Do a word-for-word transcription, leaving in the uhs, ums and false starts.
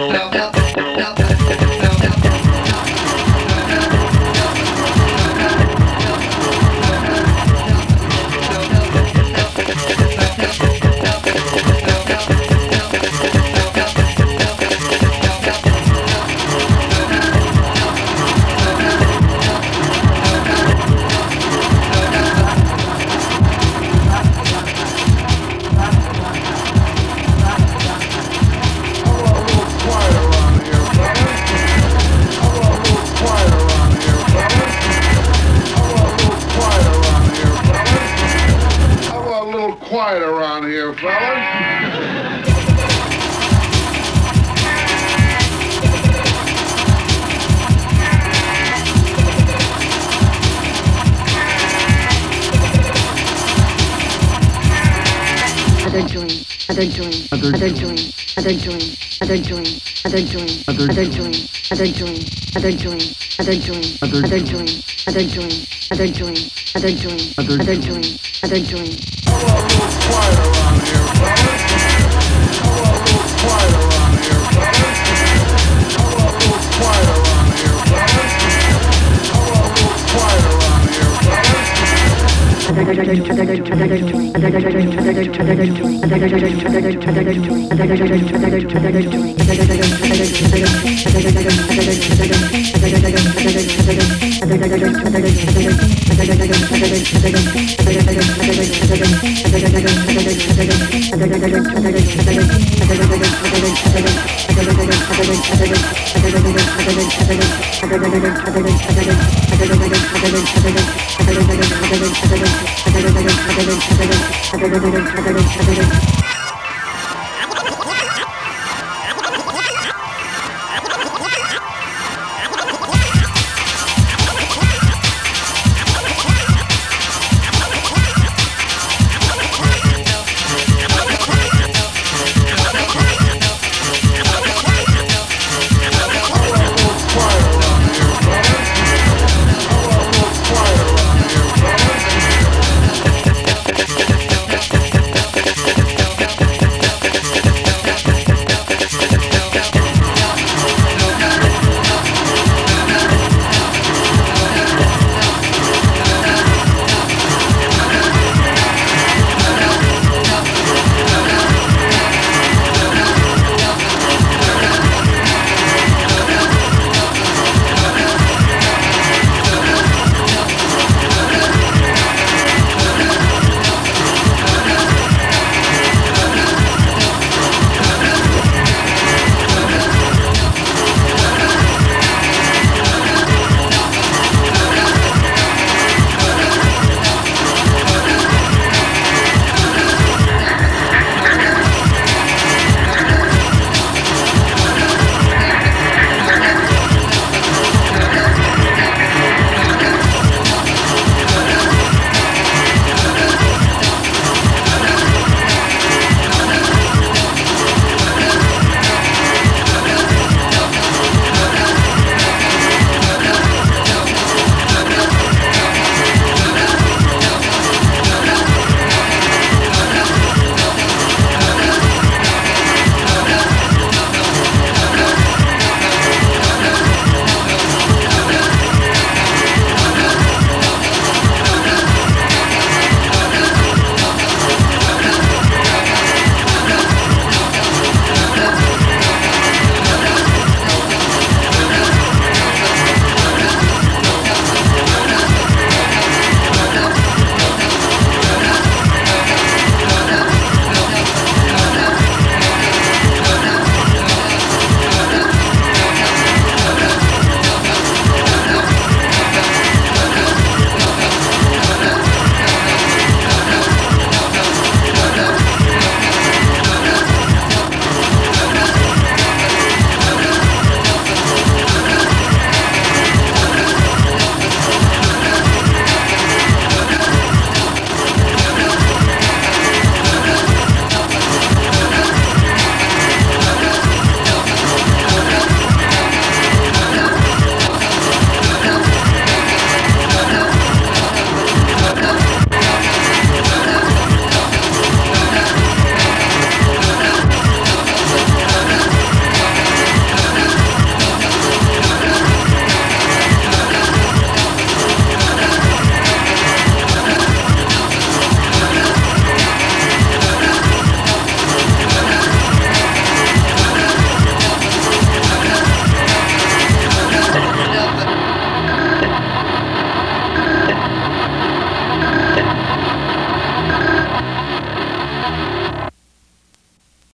Quiet around here, fellas. Other joint, other joint, other joint, other joint, other joint, other joint, other joint, other joint, other joint, other joint, other joint, other joint, other joint, other joint, other joint, other joint. I want a little quiet around here, fellas. I want a little quiet around here, fellas. I want a little quiet around here, fellas. I want a little quiet around here, fellas. Other joint, other joint, other joint, other joint, other joint, other joint, other joint, other joint, other joint, other joint, other joint, other joint, other joint, other joint, other joint,